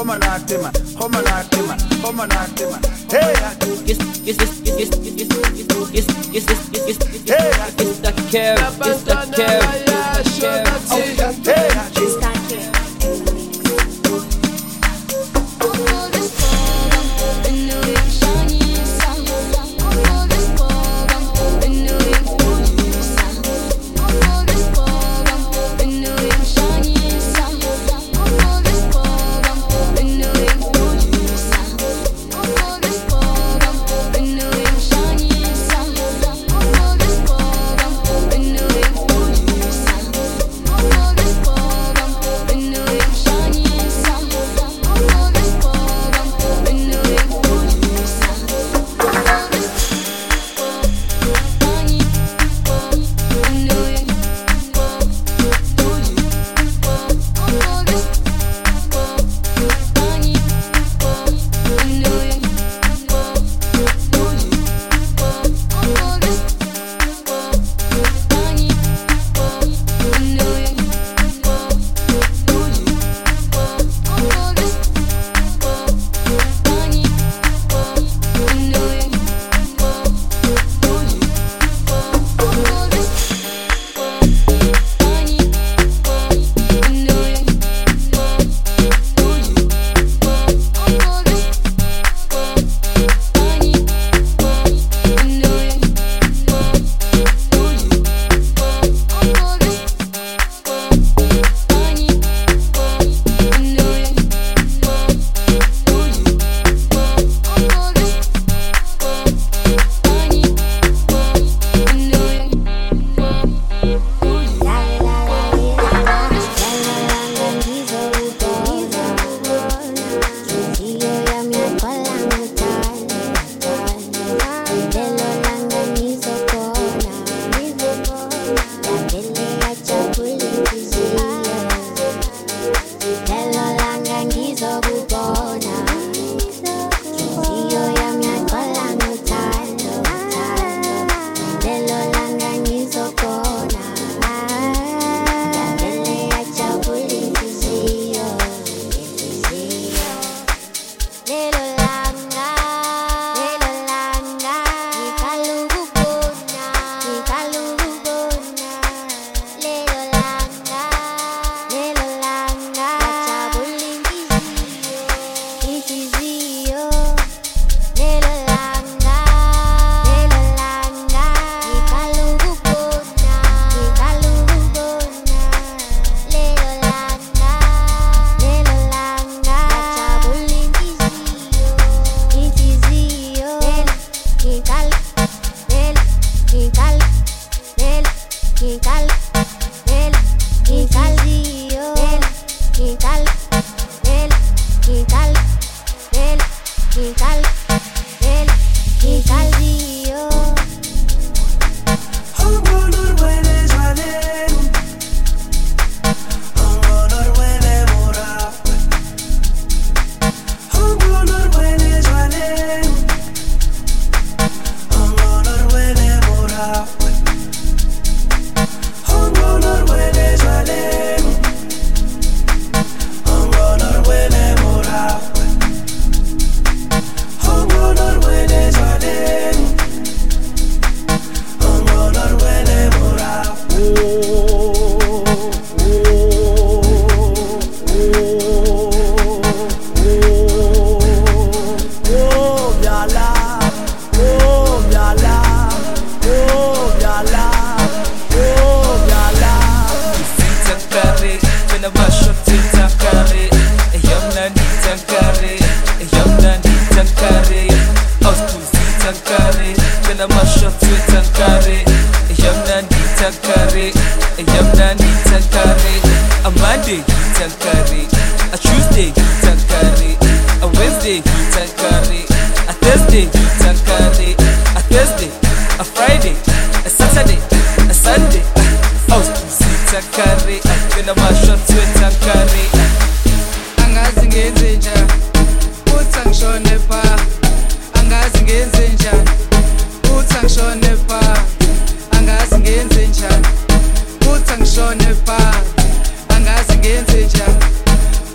Uthi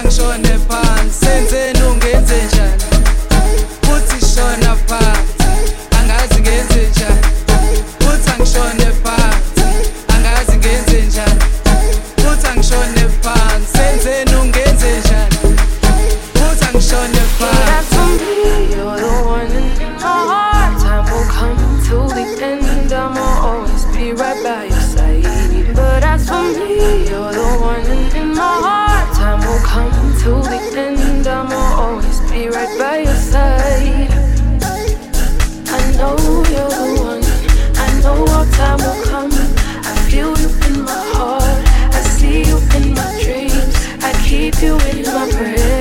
angishone phansi senzeni ungenze njani futhi shona phansi angazi ngenze njani futhi angishone phansi angazi ngenze njani futhi angishone phansi senzeni ungenze njani futhi angishone phansi. You're the one in my heart. Time will come to the end. I'ma always be right by your side. But as for me, you're the one in my heart. Time will come to the end. I'ma always be right by your side. I know you're the one. I know our time will come. I feel you in my heart. I see you in my dreams. I keep you in my prayers.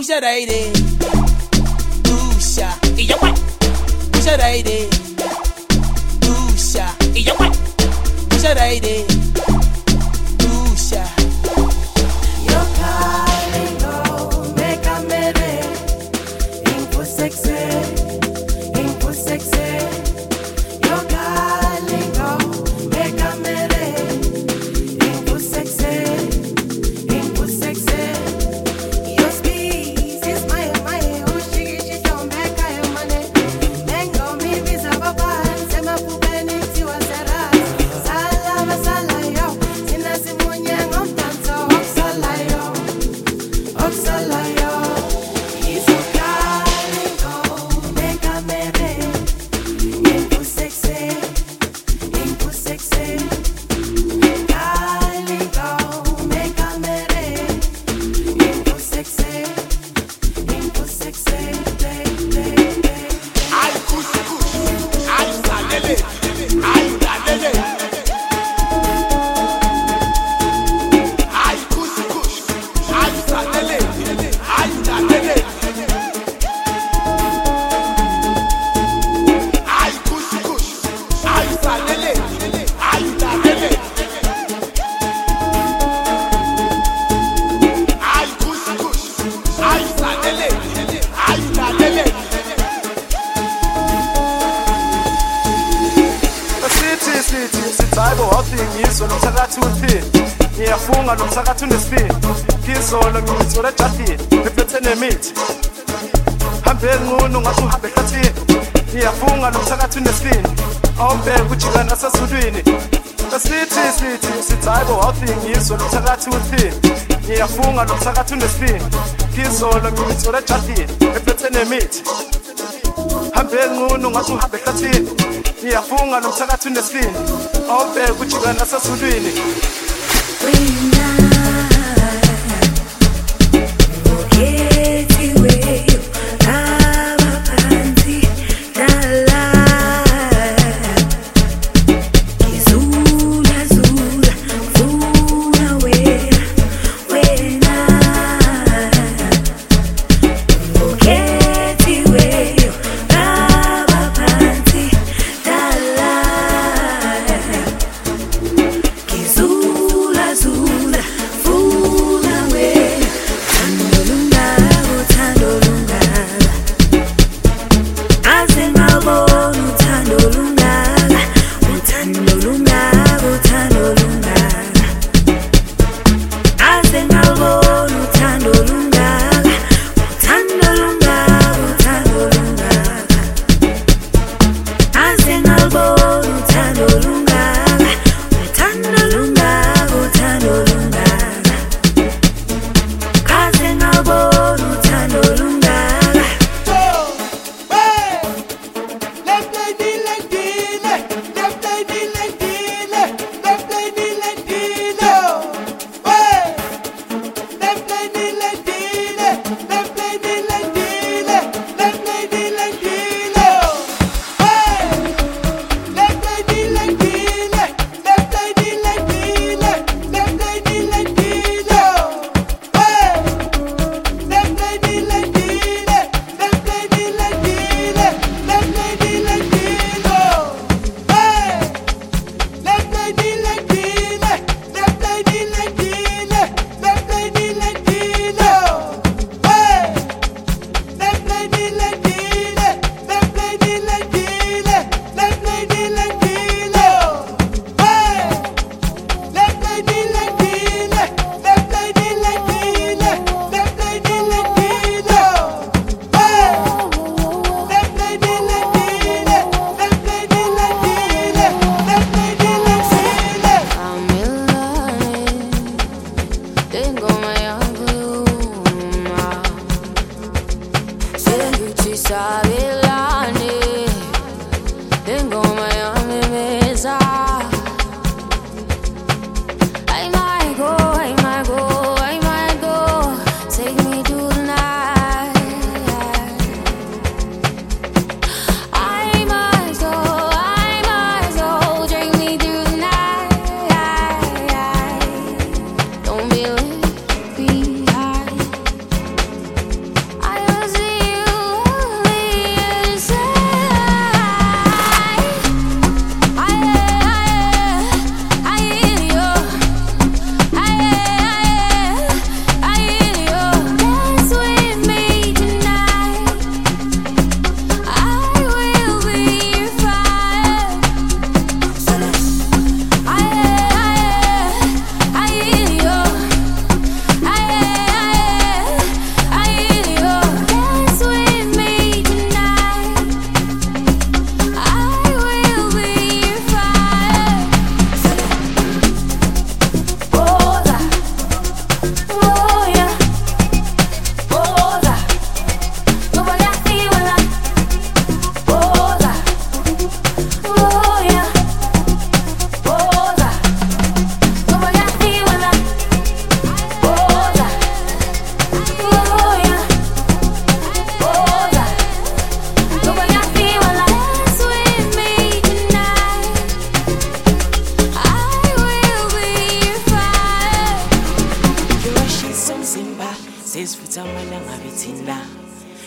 push a lady. Pusha, iya what? Push a lady. Pusha, iya what? Push a lady. Pusha. Your calling, make a mere. Impu sexy. Your calling, make a mere. Impu sexy. Your speed is my oh she don't make a money. Lengo mi visa baba, sema pupeni tiwa sera. Sala yo, sina simunya ngomtanzo oxala yo. He's a calling, make a mere. Impu sexy. Calling, make a mere. Impu sexy. Ay kush kush, ay salele, ay dalele. Ay kush kush, ay salele, ay dalele. Ay kush kush, ay salele, ay dalele. Ay kush kush, ay salele, ay dalele. sithi hayibo wawudingiswa nomthakathi uthini ngiyafunga nomthakathi unesibini ngizolo ngimithole ejadini ngiphethe nemithi hambe ngqunu ngathi uhambe ehlathini ngiyafunga nomthakathi unesibini awumbeke ujika nasezulwini sithi hayibo wawudingiswa nomthakathi uthini ngiyafunga nomthakathi unesibini ngizolo ngimithole ejadini ngiphethe nemithi hambe ngqunu ngathi uhambe ehlathini ngiyafunga nomthakathi unesibini awumbeke ujika nasezulwini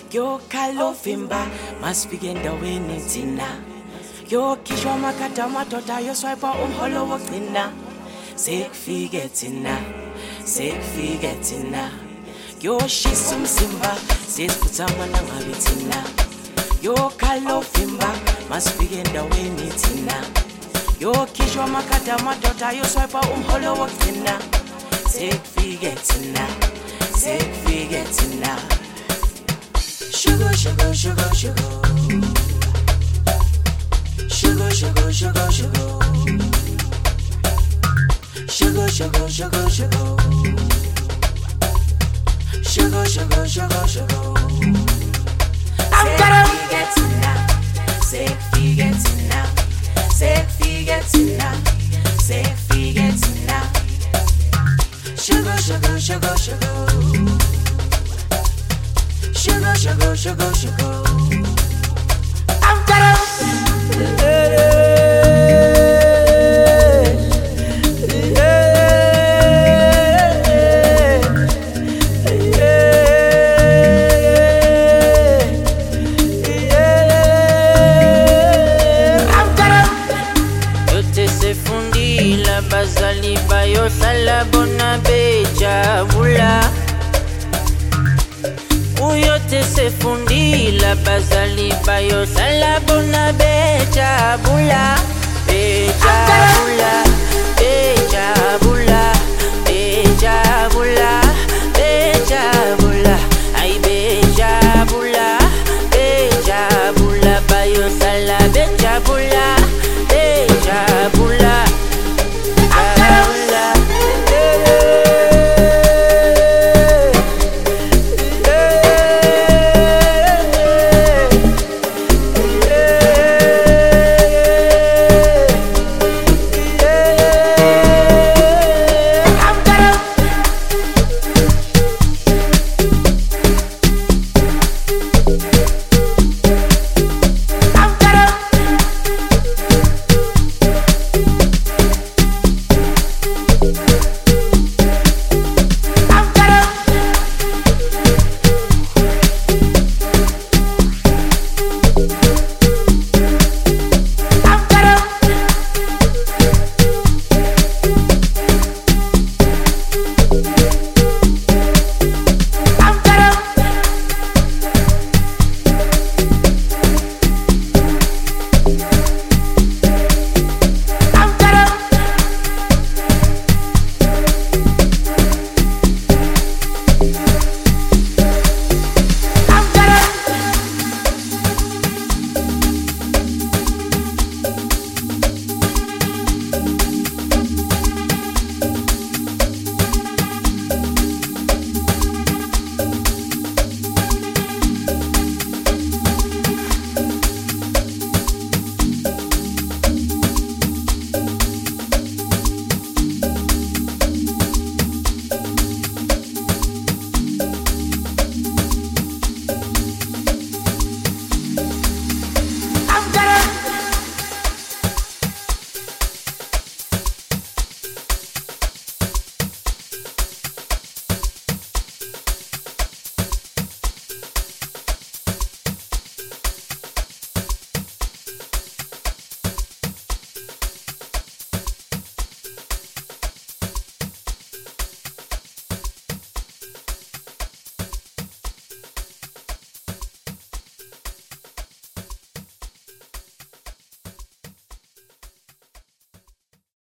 Yokalovimba masifike endaweni thina yokhishwa amakhadi amadoda yoswipa umholo wokugcina sekufike thina yoshisa umzimba sesiphuthama nangabe thina yokalovimba masifike endaweni thina yokhishwa amakhadi amadoda yoswipa umholo wokugcina sekufike thina Sugar, sugar, sugar, sugar. Sugar, sugar, sugar, sugar. Sugar, sugar, sugar, sugar. Sugar, sugar, sugar, sugar. I'm gonna get it now. Sugar, sugar, sugar, sugar. Sugar, sugar, sugar, sugar. I'm gonna Fundila bazali bayo sala bona beja bula Uyote se fundila bazali bayo sala bona beja bula beja bula